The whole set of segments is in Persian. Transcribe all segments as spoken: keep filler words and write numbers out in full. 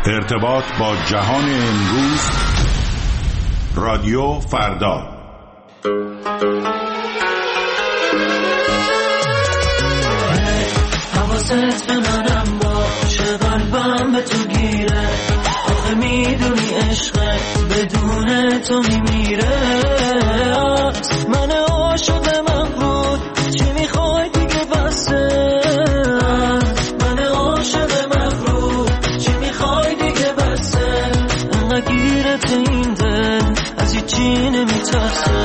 ارتباط با جهان امروز، رادیو فردا. حواست به منم باشه، قلبم به تو گیره، آخه میدونی عشقه بدون تو میمیره. من عاشق مغرور، چی میخوای دیگه بسه؟ من عاشق مغرور، چی میخوای دیگه بسه؟ انقدر گیرت این دل از هیچی نمیترسه.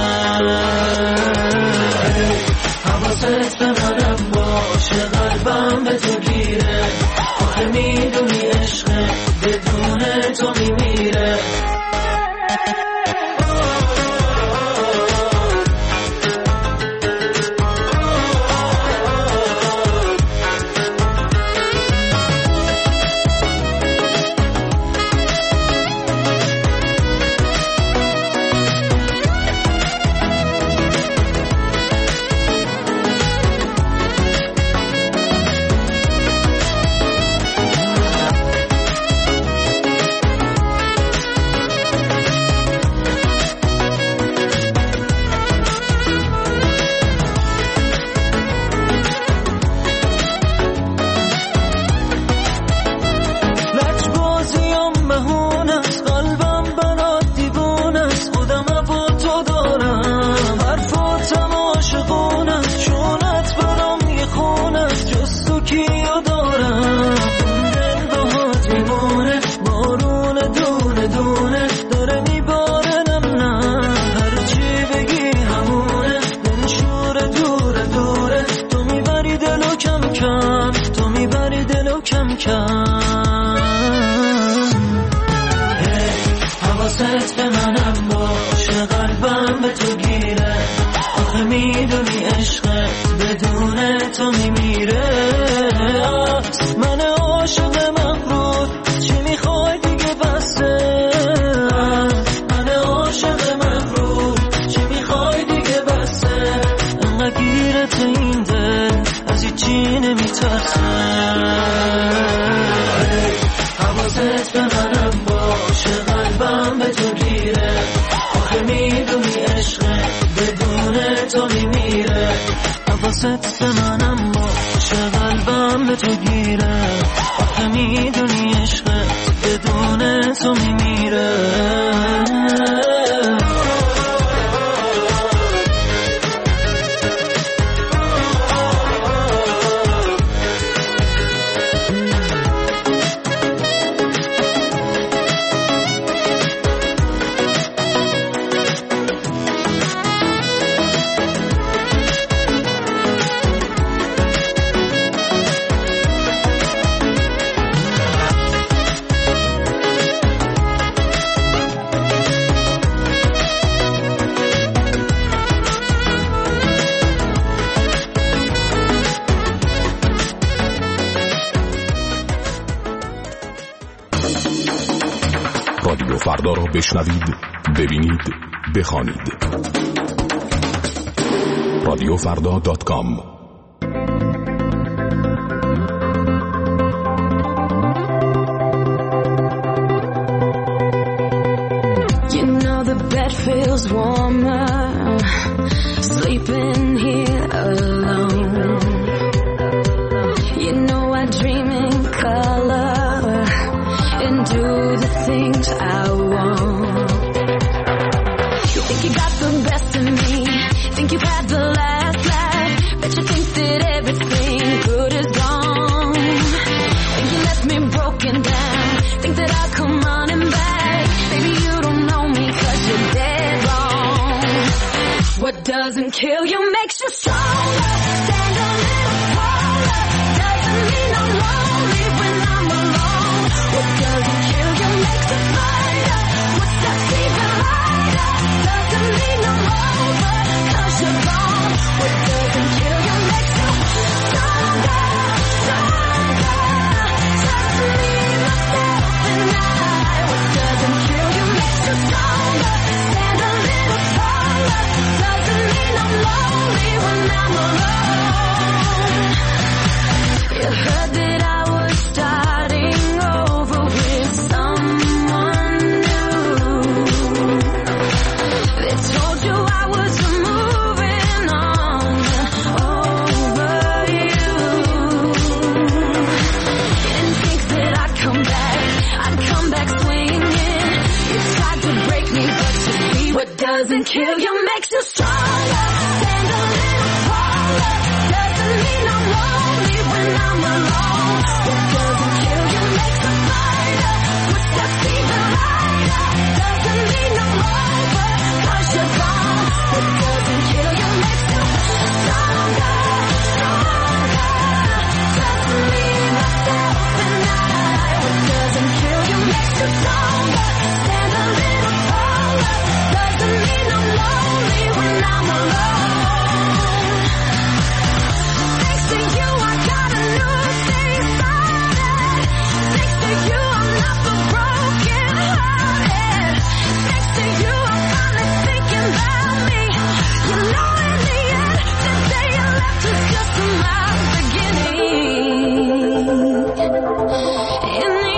حواست به منم باشه، قلبم به تو گیره، آخه میدونی عشقه بدون تو میمیره. حواست به منم باشه، قلبم به تو گیره، آخه میدونی عشقه بدون تو میمیره. من عاشق مغرور، چی میخوای دیگه بسه؟ من عاشق مغرور، چی میخوای دیگه بسه؟ انقدر گیرت این دل از هیچی نمیترسه. حواست به منم باشه، قلبم به تو گیره، آخه میدونی عشقه بدون تو میمیره. حواست به منم باشه، قلبم به تو گیره، آخه میدونی عشقه بدون تو میمیره. رادیو فردا را بشنوید، ببینید، بخوانید. رادیو فردا دات کام. You know the bed feels warmer sleeping here alone. You know I dream in color and do the things I want. You think you got the best of me, think you've had the last laugh, but you think that everything good is gone. Think you left me broken down, think that I'll come running back. Baby, you don't know me 'cause you're dead wrong. What doesn't kill you makes you stronger. Stand a little taller. Doesn't mean I'm lonely when I'm alone. What doesn't kill you makes it brighter. What's that even lighter? Doesn't mean I'm over 'cause you're gone. What doesn't kill you makes you stronger, stronger. Just me, myself, and I. What doesn't kill you makes you stronger. Stand a little taller. Doesn't mean I'm lonely when I'm doesn't kill you makes you stronger. Stand a little taller. Doesn't mean I'm lonely when I'm alone. What doesn't kill you makes a fighter. Footsteps even lighter. Doesn't mean I'm over, 'cause you're gone. What doesn't kill you makes you stronger, stronger. Just me, myself, and I. What doesn't kill you makes you stronger. Stand a little taller. Doesn't mean I'm lonely when I'm alone. Thanks to you, I got a new day started. Thanks to you, I'm not so broken hearted. Thanks to you, I'm finally thinking about me. You know, in the end, the day you left was just my beginning. In the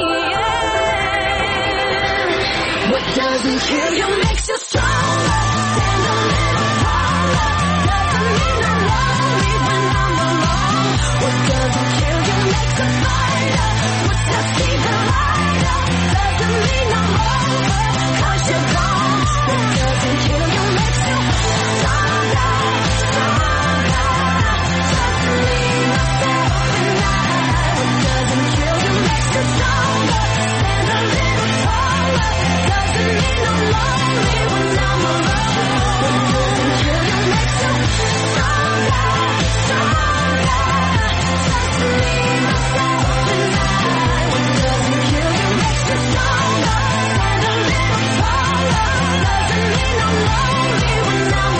end, what doesn't kill you makes you stronger. Stand a little taller. Doesn't mean I'm lonely when I'm alone. What doesn't kill you makes a fighter. Footsteps even lighter. Doesn't mean I'm over, 'cause you're gone. What doesn't kill you makes you stronger, stronger. Just me, myself, and I. What doesn't kill you makes you stronger. Stand a little taller. Doesn't mean I'm lonely when I'm alone. What doesn't kill you makes you stronger, stronger. Just me, myself, and I. What doesn't kill you makes you stronger. Stand a little taller. Doesn't mean I'm lonely when I'm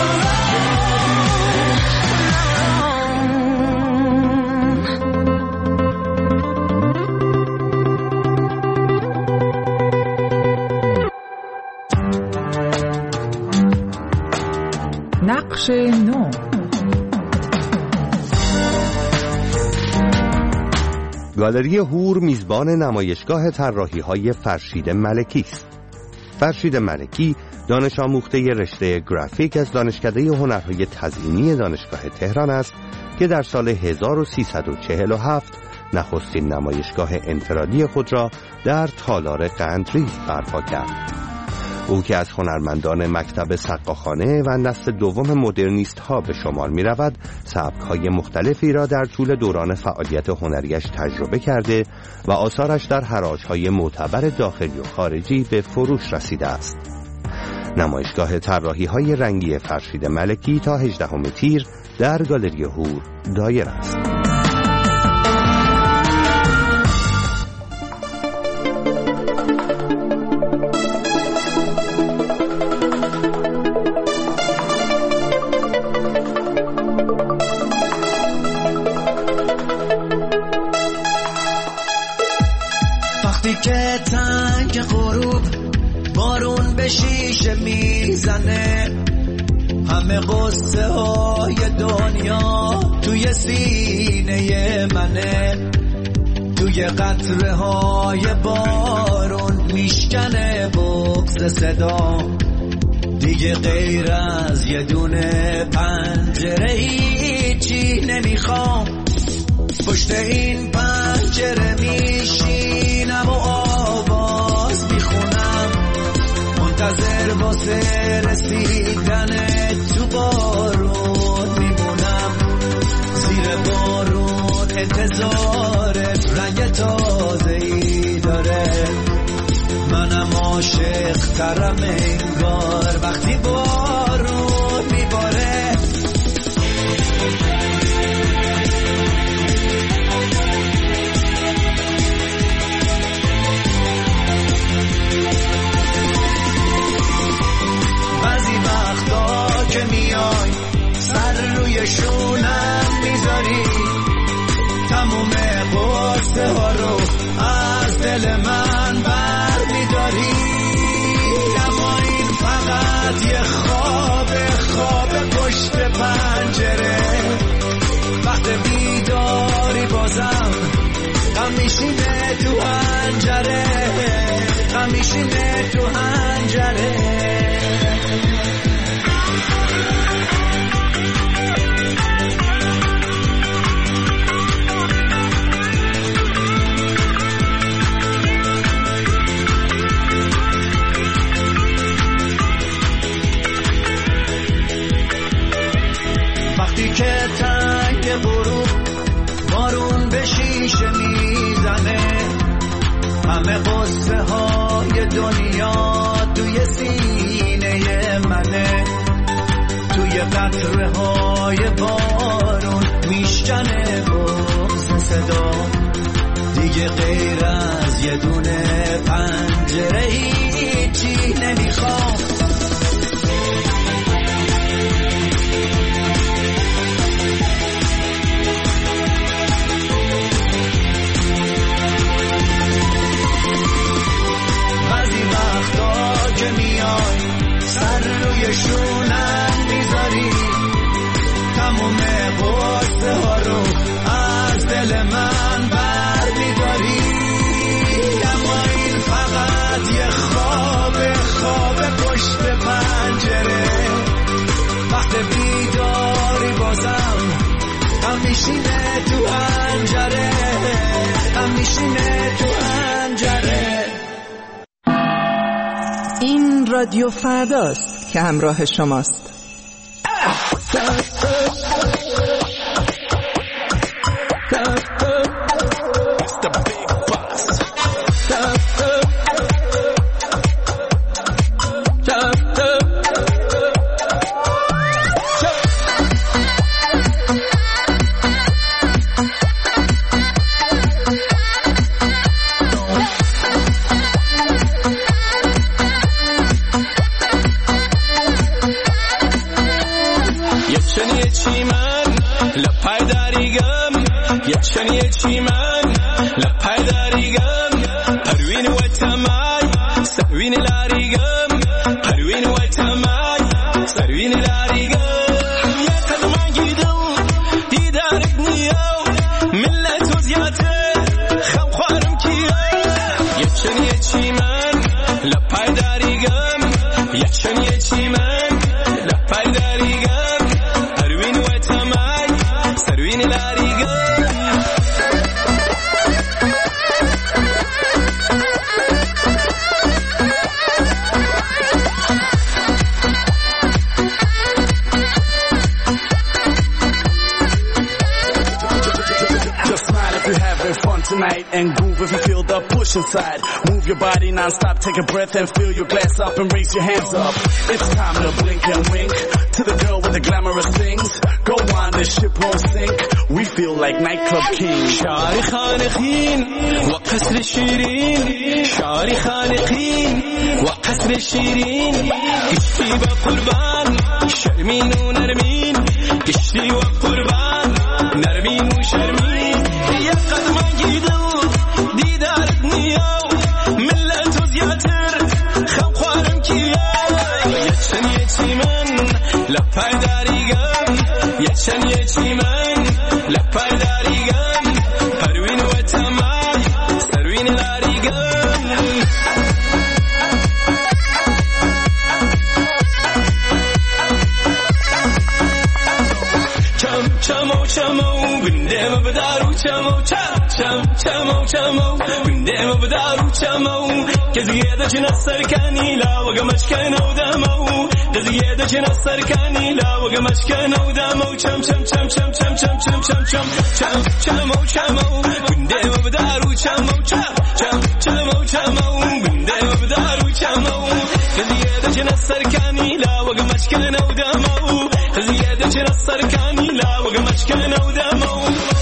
نقش نو. گالری هور میزبان نمایشگاه طراحی‌های فرشید ملکی است. فرشید ملکی دانش آموخته رشته گرافیک از دانشکده هنرهای تزئینی دانشگاه تهران است که در سال هزار و سیصد و چهل و هفت نخستین نمایشگاه انفرادی خود را در تالار قندریز برپا کرد. او که از هنرمندان مکتب سقاخانه و نسل دوم مدرنیست ها به شمار می رود، سبک های مختلفی را در طول دوران فعالیت هنریش تجربه کرده و آثارش در حراج های معتبر داخلی و خارجی به فروش رسیده است. نمایشگاه طراحی های رنگی فرشید ملکی تا هجدهم تیر در گالری هور دایر است. که تنگ غروب بارون به شیشه میزنه، همه قصه های دنیا توی سینه منه، توی قطره های بارون میشکنه بغض صدا، دیگه غیر از یه دونه پنجره هیچی نمیخوام، پشت این پنجره میشینم و آواز میخونم، منتظر واسه رسیدن تو بارون میمونم، زیر بارون انتظار رنگ تازه‌ای داره، منم عاشق ترم انگار وقتی بارون میباره. که میای سر روی شونم میذاری، تموم قصه ها رو از دل من بر میداری، اما این فقط یه خواب خواب پشت پنجره، وقت بیداری بازم غم میشینه تو حنجره، غم میشینه تو حنجره. همه قصه های دنیا توی سینه منه، توی قطره های بارون میشکنه بغض صدا، دیگه غیر از یه دونه پنجره هیچی نمیخوام. بعضی وقتا که میای سر روی شونم میذاری، تموم قصه ها رو از دل من بر میداری، اما این فقط یه خواب خواب پشت پنجره، وقت بیداری بازم هم میشینه تو پنجره، هم میشینه تو پنجره. این رادیو فرداست که همراه شماست. Inside. Move your body non-stop, take a breath and fill your glass up and raise your hands up. It's time to blink and wink to the girl with the glamorous things. Go on, this ship won't sink. We feel like nightclub kings. شعر خانقين وقصر شيرين، شعر خانقين وقصر شيرين، قشتي بقربان شرمين ونرمين، قشتي وقربان نرمين وشرمين، يا قد ما جيدو دیدار دنیا ملت و زیاتر خم خوارم کیا، یچن یچی من لپای داریگم، یچن یچی من لپای داریگم، پروین و تمام سروین لاریگم. چم چمو چمو بنده مبدارو چمو چم چم چمو چمو بنده مبدارو چمو كزيادة جنا السركاني لا وقمش كانوا دمو كزيادة جنا السركاني لا وقمش كانوا دمو چم چم چم چم چم چم چم چم چم چم چمو چمو بنده مبدارو چمو چم چم چمو چمو بنده مبدارو چمو كزيادة جنا السركاني لا وقمش كانوا دمو كزيادة جنا السركاني لا وقمش كانوا دمو.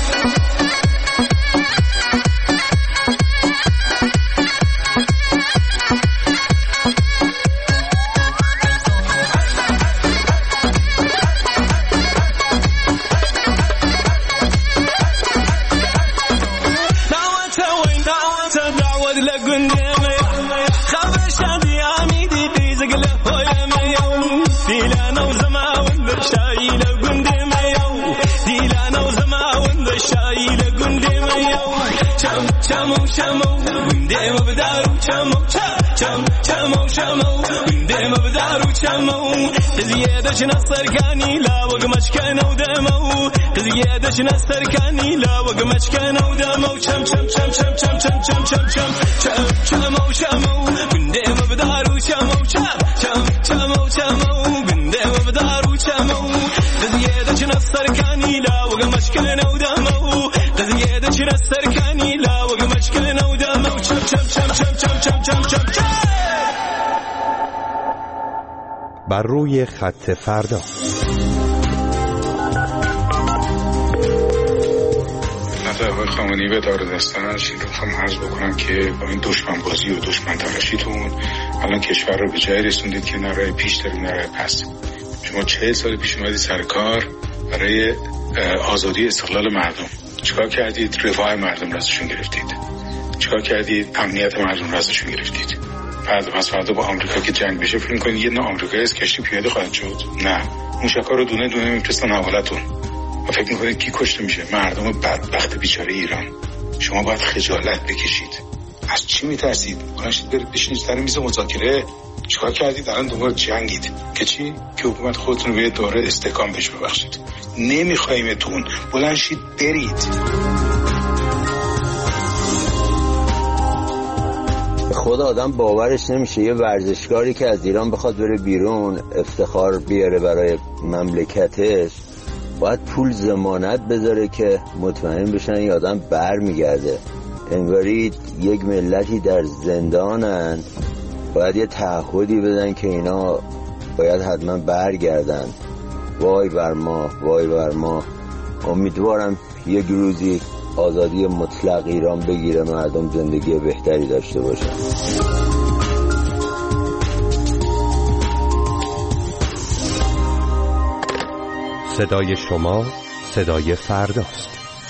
Chamo chamo, binde mabdaru chamo cham chamo chamo, binde mabdaru chamo. زيادة جنا السركاني لا وقمش كانوا دمو زيادة جنا السركاني لا وقمش كانوا دمو cham cham cham cham cham cham cham cham cham cham chamo chamo, binde mabdaru chamo cham cham chamo chamo, binde mabdaru chamo. زيادة جنا السركاني لا وقمش كانوا دمو زيادة جنا السركاني لا وقمش كانوا دمو cham بر روی خط فردا. نظر آقای خامنه‌ای به دار دستنش این رو میخوام عرض بکنم که با این دشمن بازی و دشمن تراشیتون الان کشور رو به جای رسوندید که نه راه پیش داریم نه راه پس. شما چهل سال پیش اومدید سر کار برای آزادی استقلال مردم، چیکار کردید؟ رفاه مردم رو ازشون گرفتید. چیکار کردید؟ امنیت مردم رو ازشون گرفتید. فردا پس فردا با آمریکا که جنگ بشه فکر می‌کنید یه نه آمریکایی از کشتی پیاده خواهد شد؟ نه، موشک‌ها رو دونه دونه می‌فرستن حوالتون و فکر می‌کنید کی کشته میشه؟ مردم بدبخت بیچاره ایران. شما باید خجالت بکشید. از چی می‌ترسید؟ بلند برید بشینید سر میز مذاکره. چیکار کردید؟ الان دوباره جنگید که چی؟ که حکومت خودتون رو به دوره استحکام بهش ببخشید. نمی‌خوایمتون. بلند شید برید. خود آدم باورش نمیشه یه ورزشکاری که از ایران بخواد بره بیرون افتخار بیاره برای مملکتش باید پول ضمانت بذاره که مطمئن بشن یه آدم بر میگرده. انگاری یک ملتی در زندانن، باید یه تعهدی بدن که اینا باید حتما برگردن. وای بر ما، وای بر ما. امیدوارم یک روزی آزادی مطلق ایران بگیره، مردم زندگی بهتری داشته باشن. صدای شما صدای فرداست.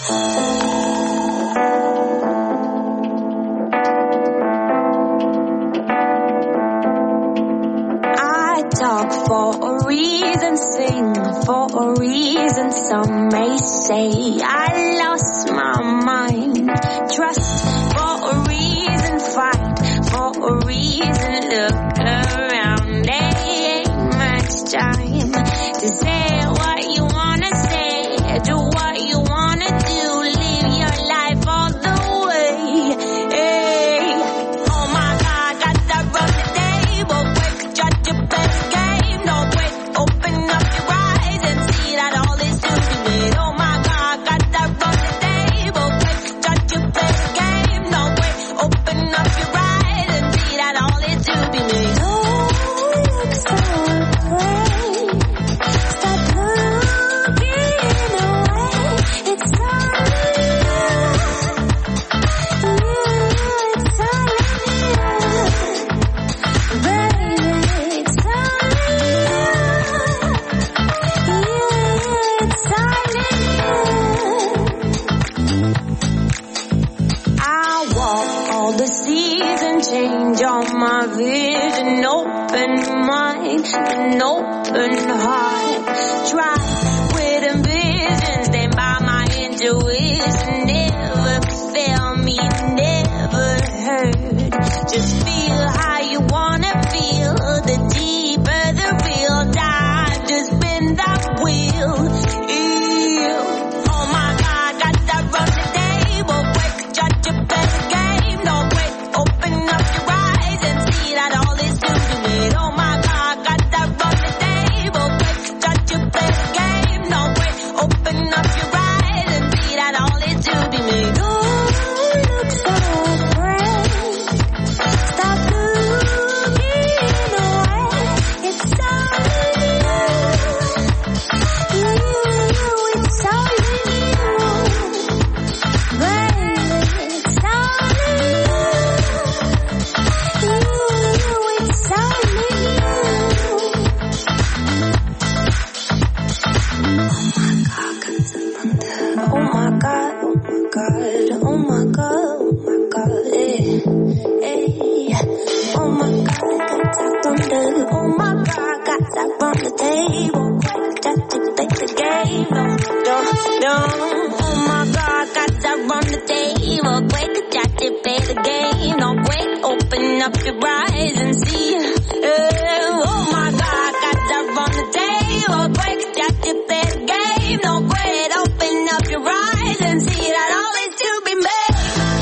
I talk for a reason, sing for a reason. Some may say I lost my mind. Trust for a reason, fight for a reason. Look around, there ain't much time to say what you wanna say, do what you wanna do, live your life all the way. Hey, oh my God, got that run the table, quick, judge your best game, no wait, open up your eyes and see that all is to be made. Oh my God, got that run the table, quick, judge your best game, no wait, open up your eyes and see that all is to be made. Oh, look so great, stop looking away, it's all you, it's all you, baby, it's all you, it's all you. I walk all the seasons, change all my vision, open mind, an open heart. Try with ambition, stand by my intuition, never fail me, never hurt. Just feel how you wanna feel, the deeper the real dive, just bend that wheel. Ew. Oh my God, got that run the table, quick, judge your best game, no wait, open up your eyes and see that all is to be made. Oh my God, got that run the table, quick, judge your best game, no wait, open up your eyes and see that all is to be made. Oh, look so great, stop looking away, it's all you, you, it's all you, baby, it's all you, you, it's all you. Oh my God, oh my God, oh my God, oh my God, eh, eh. Oh my God, got that thunder. Oh my God, got that from the table. Quick, just to take the game. No, no, no. Oh my God, got that from the table. Quick, just to play the game. No, quick, open up your eyes and see. Eh, oh my God, got that from the table. Quick, just to play the game. No, quick, open up your eyes and see that all is to be made.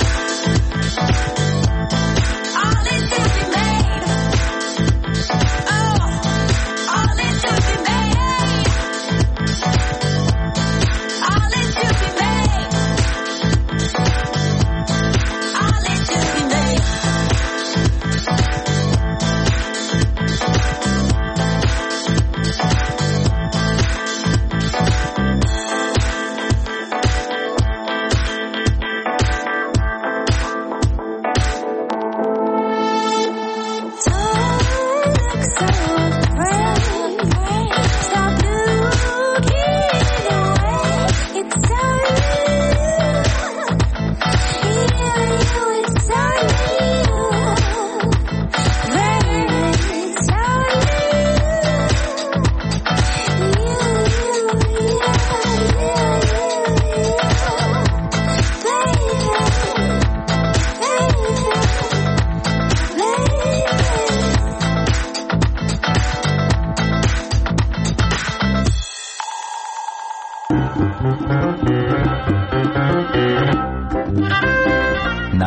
All is to be made. Oh, all is to be made. All is to be made. All is to be made.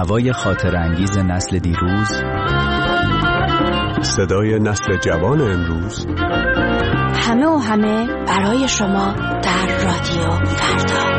نوای خاطر انگیز نسل دیروز، صدای نسل جوان امروز، همه و همه برای شما در رادیو فردا.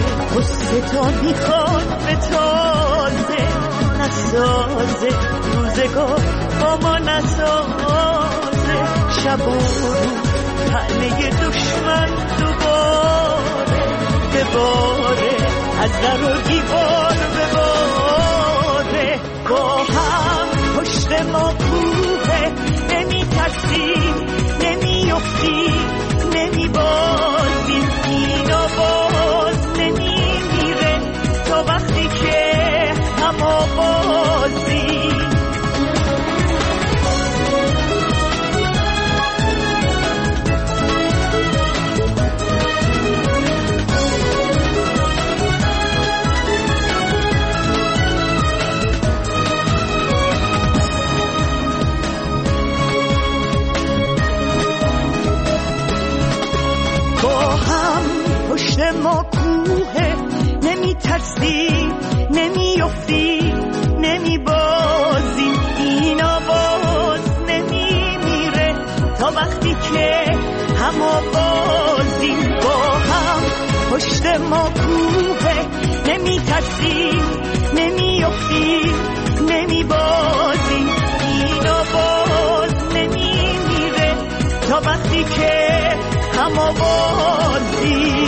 غصه تا میخواد به تازه نسازه روز روزگار با ما نسازه، شب و روز تنه دشمن دوباره دوباره از در و دیوار بباره. با هم پشت ما کوه، نمی ترسیم نمی افتیم نمی بازیم، اینا باز نمی میره تا وقتی که هم آوازیم. پشت ما کوه، نمی ترسیم نمی افتیم نمی بازیم، اینا باز نمی میره تا وقتی که هم آوازیم. با هم پشت ما کوه، نمی ترسیم نمی افتیم نمی بازیم، اینا باز نمی میره تا وقتی که هم آوازیم.